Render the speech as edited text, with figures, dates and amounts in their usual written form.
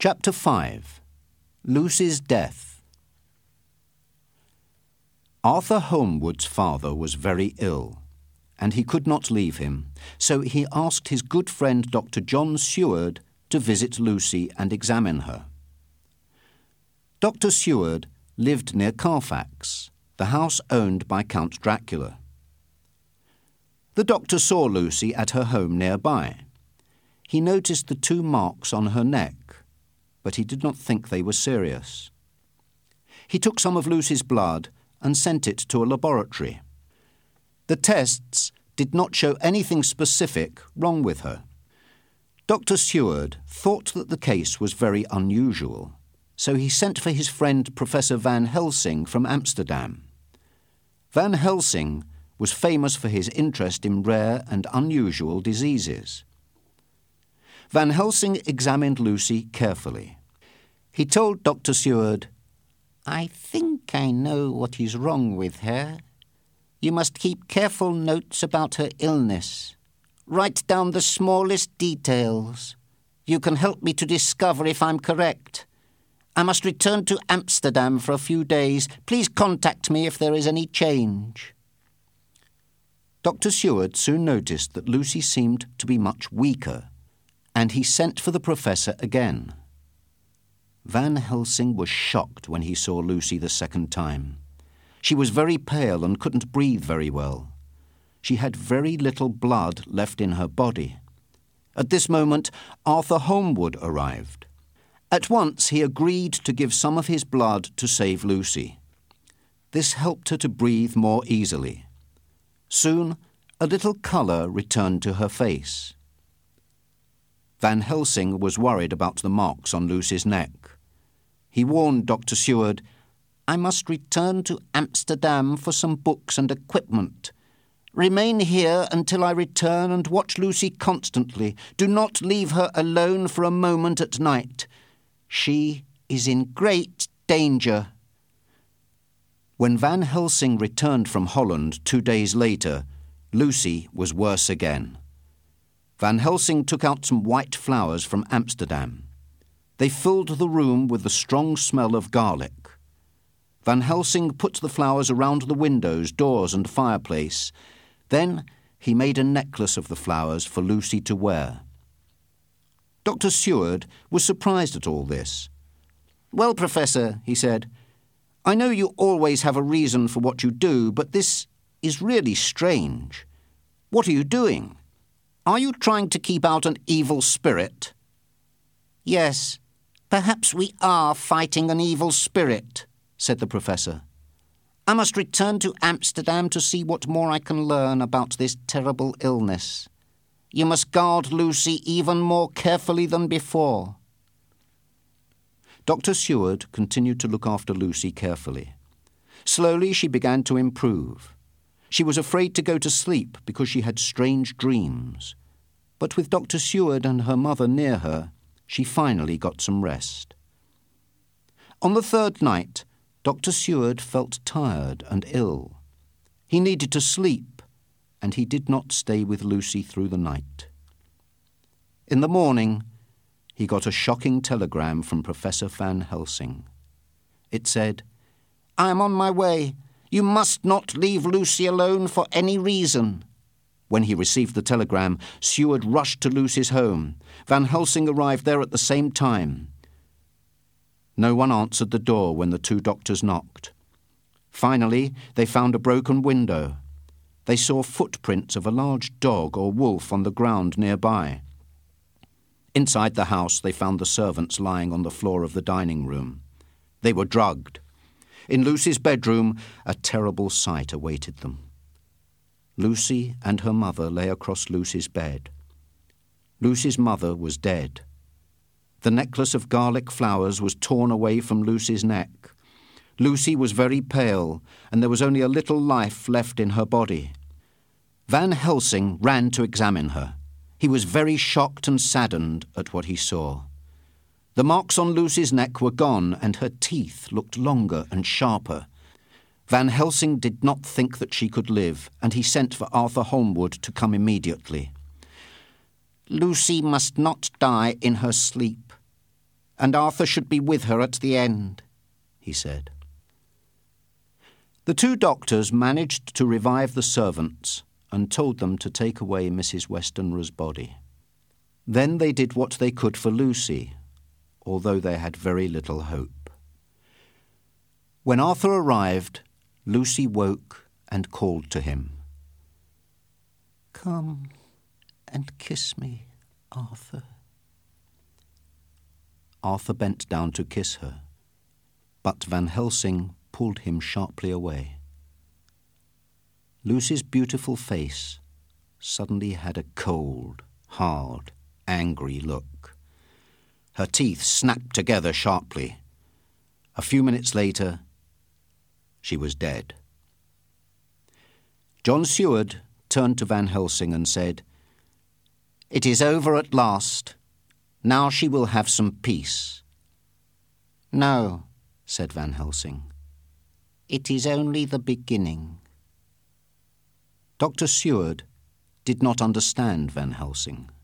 Chapter 5. Lucy's Death. Arthur Holmwood's father was very ill, and he could not leave him, so he asked his good friend Dr. John Seward to visit Lucy and examine her. Dr. Seward lived near Carfax, the house owned by Count Dracula. The doctor saw Lucy at her home nearby. He noticed the 2 marks on her neck, but he did not think they were serious. He took some of Lucy's blood and sent it to a laboratory. The tests did not show anything specific wrong with her. Dr. Seward thought that the case was very unusual, so he sent for his friend Professor Van Helsing from Amsterdam. Van Helsing was famous for his interest in rare and unusual diseases. Van Helsing examined Lucy carefully. He told Dr. Seward, "I think I know what is wrong with her. You must keep careful notes about her illness. Write down the smallest details. You can help me to discover if I'm correct. I must return to Amsterdam for a few days. Please contact me if there is any change." Dr. Seward soon noticed that Lucy seemed to be much weaker, and he sent for the professor again. Van Helsing was shocked when he saw Lucy the second time. She was very pale and couldn't breathe very well. She had very little blood left in her body. At this moment, Arthur Holmwood arrived. At once he agreed to give some of his blood to save Lucy. This helped her to breathe more easily. Soon, a little colour returned to her face. Van Helsing was worried about the marks on Lucy's neck. He warned Dr. Seward, "I must return to Amsterdam for some books and equipment. Remain here until I return and watch Lucy constantly. Do not leave her alone for a moment at night. She is in great danger." When Van Helsing returned from Holland 2 days later, Lucy was worse again. Van Helsing took out some white flowers from Amsterdam. They filled the room with the strong smell of garlic. Van Helsing put the flowers around the windows, doors and fireplace. Then he made a necklace of the flowers for Lucy to wear. Dr. Seward was surprised at all this. "Well, Professor," he said, "I know you always have a reason for what you do, but this is really strange. What are you doing? Are you trying to keep out an evil spirit?" "Yes, perhaps we are fighting an evil spirit," said the professor. "I must return to Amsterdam to see what more I can learn about this terrible illness. You must guard Lucy even more carefully than before." Dr. Seward continued to look after Lucy carefully. Slowly she began to improve. She was afraid to go to sleep because she had strange dreams. But with Dr. Seward and her mother near her, she finally got some rest. On the 3rd night, Dr. Seward felt tired and ill. He needed to sleep, and he did not stay with Lucy through the night. In the morning, he got a shocking telegram from Professor Van Helsing. It said, "I am on my way. You must not leave Lucy alone for any reason." When he received the telegram, Seward rushed to Lucy's home. Van Helsing arrived there at the same time. No one answered the door when the 2 doctors knocked. Finally, they found a broken window. They saw footprints of a large dog or wolf on the ground nearby. Inside the house, they found the servants lying on the floor of the dining room. They were drugged. In Lucy's bedroom, a terrible sight awaited them. Lucy and her mother lay across Lucy's bed. Lucy's mother was dead. The necklace of garlic flowers was torn away from Lucy's neck. Lucy was very pale, and there was only a little life left in her body. Van Helsing ran to examine her. He was very shocked and saddened at what he saw. The marks on Lucy's neck were gone, and her teeth looked longer and sharper. Van Helsing did not think that she could live, and he sent for Arthur Holmwood to come immediately. "Lucy must not die in her sleep. and Arthur should be with her at the end," he said. The two doctors managed to revive the servants and told them to take away Mrs. Westenra's body. Then they did what they could for Lucy, although they had very little hope. When Arthur arrived, Lucy woke and called to him. "Come and kiss me, Arthur." Arthur bent down to kiss her, but Van Helsing pulled him sharply away. Lucy's beautiful face suddenly had a cold, hard, angry look. Her teeth snapped together sharply. A few minutes later, she was dead. John Seward turned to Van Helsing and said, "It is over at last. Now she will have some peace." "No," said Van Helsing. "It is only the beginning." Dr. Seward did not understand Van Helsing.